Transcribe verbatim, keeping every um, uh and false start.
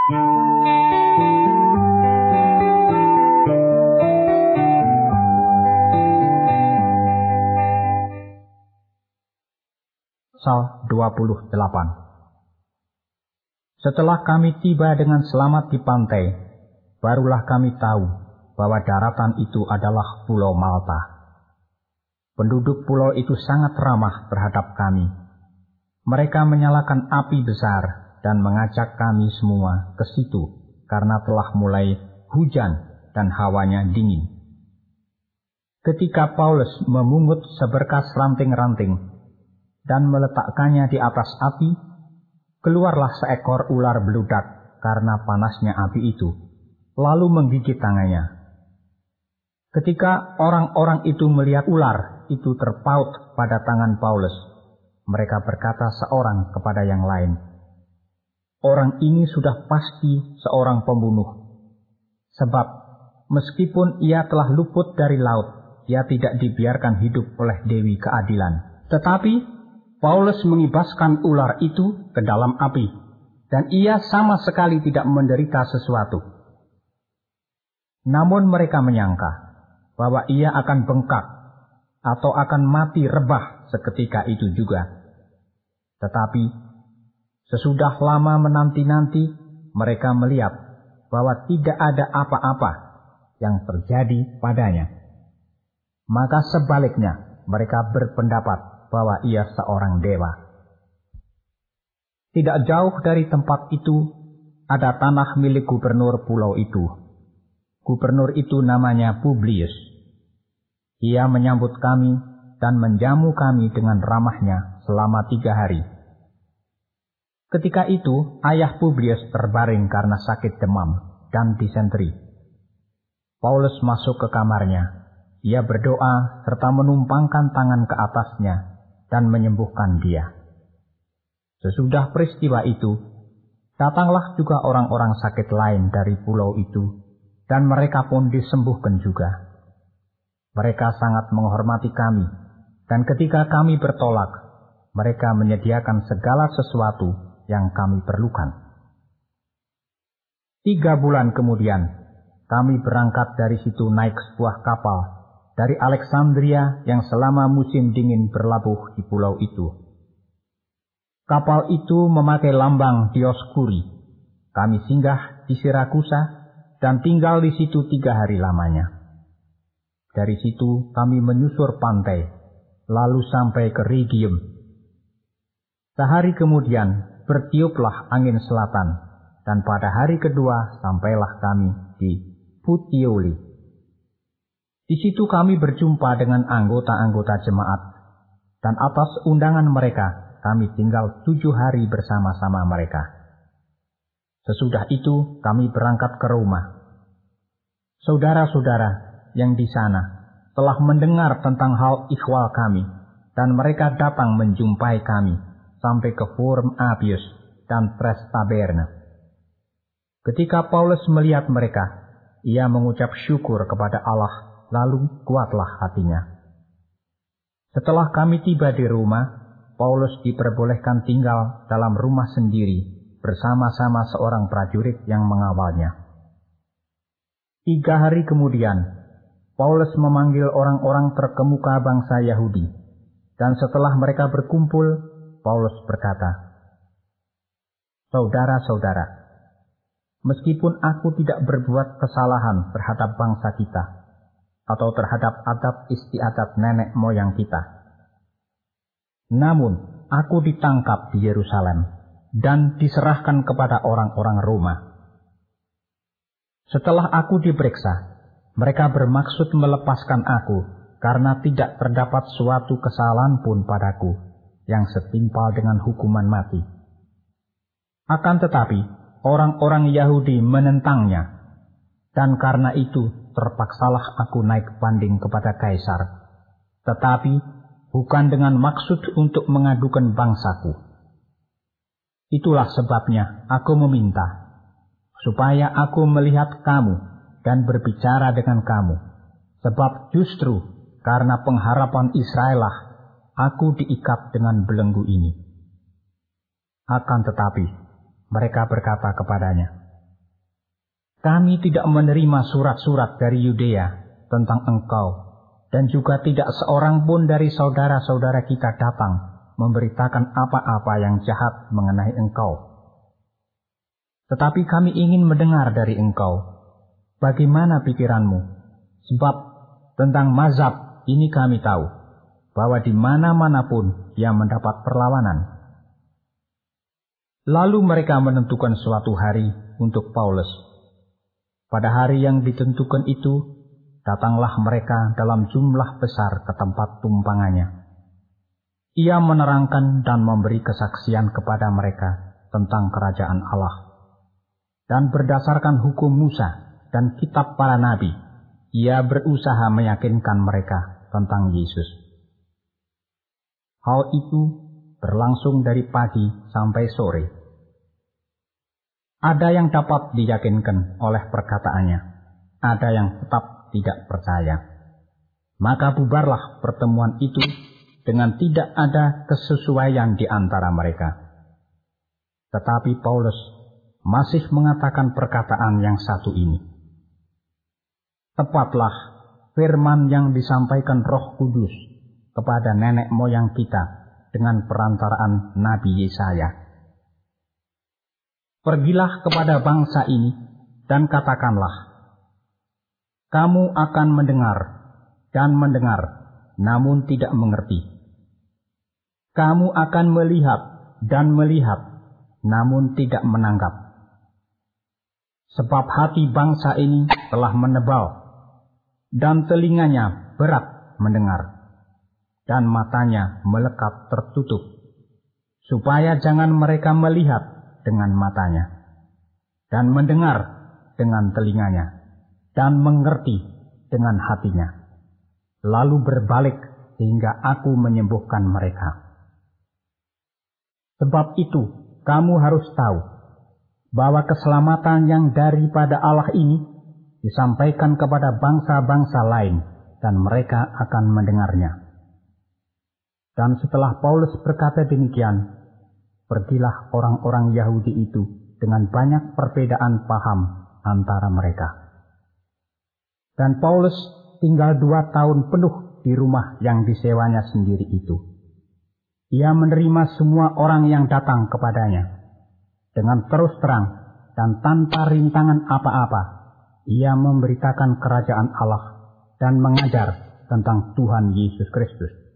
Pasal dua puluh delapan. Setelah kami tiba dengan selamat di pantai, barulah kami tahu bahwa daratan itu adalah Pulau Malta. Penduduk pulau itu sangat ramah terhadap kami. Mereka menyalakan api besar dan mengajak kami semua ke situ karena telah mulai hujan dan hawanya dingin. Ketika Paulus memungut seberkas ranting-ranting dan meletakkannya di atas api, keluarlah seekor ular beludak karena panasnya api itu, lalu menggigit tangannya. Ketika orang-orang itu melihat ular itu terpaut pada tangan Paulus, mereka berkata seorang kepada yang lain, "Orang ini sudah pasti seorang pembunuh, sebab meskipun ia telah luput dari laut, ia tidak dibiarkan hidup oleh Dewi Keadilan." Tetapi Paulus mengibaskan ular itu ke dalam api, dan ia sama sekali tidak menderita sesuatu. Namun mereka menyangka bahwa ia akan bengkak atau akan mati rebah seketika itu juga. Tetapi sesudah lama menanti-nanti, mereka melihat bahwa tidak ada apa-apa yang terjadi padanya. Maka sebaliknya mereka berpendapat bahwa ia seorang dewa. Tidak jauh dari tempat itu ada tanah milik gubernur pulau itu. Gubernur itu namanya Publius. Ia menyambut kami dan menjamu kami dengan ramahnya selama tiga hari. Ketika itu ayah Publius terbaring karena sakit demam dan disenteri. Paulus masuk ke kamarnya. Ia berdoa serta menumpangkan tangan ke atasnya dan menyembuhkan dia. Sesudah peristiwa itu, datanglah juga orang-orang sakit lain dari pulau itu, dan mereka pun disembuhkan juga. Mereka sangat menghormati kami, dan ketika kami bertolak, mereka menyediakan segala sesuatu yang kami perlukan. Tiga bulan kemudian, kami berangkat dari situ naik sebuah kapal dari Alexandria yang selama musim dingin berlabuh di pulau itu. Kapal itu memakai lambang Dioskuri. Kami singgah di Sirakusa dan tinggal di situ tiga hari lamanya. Dari situ kami menyusur pantai, lalu sampai ke Rhegium. Sehari kemudian bertiuplah angin selatan, dan pada hari kedua sampailah kami di Puteoli. Di situ kami berjumpa dengan anggota-anggota jemaat, dan atas undangan mereka, kami tinggal tujuh hari bersama-sama mereka. Sesudah itu, kami berangkat ke Roma. Saudara-saudara yang di sana telah mendengar tentang hal ikhwal kami, dan mereka datang menjumpai kami sampai ke Forum Apius dan Prestaberne. Ketika Paulus melihat mereka, ia mengucap syukur kepada Allah. Lalu kuatlah hatinya. Setelah kami tiba di Roma, Paulus diperbolehkan tinggal dalam rumah sendiri bersama-sama seorang prajurit yang mengawalnya. Tiga hari kemudian, Paulus memanggil orang-orang terkemuka bangsa Yahudi, dan setelah mereka berkumpul, Paulus berkata, "Saudara-saudara, meskipun aku tidak berbuat kesalahan terhadap bangsa kita, atau terhadap adat istiadat nenek moyang kita. Namun, aku ditangkap di Yerusalem dan diserahkan kepada orang-orang Roma. Setelah aku diperiksa, mereka bermaksud melepaskan aku karena tidak terdapat suatu kesalahan pun padaku yang setimpal dengan hukuman mati. Akan tetapi, orang-orang Yahudi menentangnya, dan karena itu terpaksalah aku naik banding kepada Kaisar, tetapi bukan dengan maksud untuk mengadukan bangsaku. Itulah sebabnya aku meminta, supaya aku melihat kamu dan berbicara dengan kamu, sebab justru karena pengharapan Israel lah aku diikat dengan belenggu ini." Akan tetapi mereka berkata kepadanya, Kami tidak menerima surat-surat dari Yudea tentang engkau, dan juga tidak seorang pun dari saudara-saudara kita datang memberitakan apa-apa yang jahat mengenai engkau. Tetapi kami ingin mendengar dari engkau, bagaimana pikiranmu, sebab tentang mazhab ini kami tahu, bahwa di mana-mana pun ia mendapat perlawanan. Lalu mereka menentukan suatu hari untuk Paulus. Pada hari yang ditentukan itu, datanglah mereka dalam jumlah besar ke tempat tumpangannya. Ia menerangkan dan memberi kesaksian kepada mereka tentang kerajaan Allah. Dan berdasarkan hukum Musa dan kitab para nabi, ia berusaha meyakinkan mereka tentang Yesus. Hal itu berlangsung dari pagi sampai sore. Ada yang dapat diyakinkan oleh perkataannya, ada yang tetap tidak percaya. Maka bubarlah pertemuan itu dengan tidak ada kesesuaian di antara mereka. Tetapi Paulus masih mengatakan perkataan yang satu ini. Tepatlah firman yang disampaikan Roh Kudus kepada nenek moyang kita dengan perantaraan Nabi Yesaya. Pergilah kepada bangsa ini dan katakanlah, kamu akan mendengar dan mendengar, namun tidak mengerti. Kamu akan melihat dan melihat, namun tidak menangkap. Sebab hati bangsa ini telah menebal, dan telinganya berat mendengar, dan matanya melekat tertutup, supaya jangan mereka melihat dengan matanya, dan mendengar dengan telinganya, dan mengerti dengan hatinya, lalu berbalik sehingga aku menyembuhkan mereka. Sebab itu, kamu harus tahu bahwa keselamatan yang daripada Allah ini disampaikan kepada bangsa-bangsa lain, dan mereka akan mendengarnya. Dan setelah Paulus berkata demikian, pergilah orang-orang Yahudi itu dengan banyak perbedaan paham antara mereka. Dan Paulus tinggal dua tahun penuh di rumah yang disewanya sendiri itu. Ia menerima semua orang yang datang kepadanya dengan terus terang dan tanpa rintangan apa-apa. Ia memberitakan kerajaan Allah dan mengajar tentang Tuhan Yesus Kristus.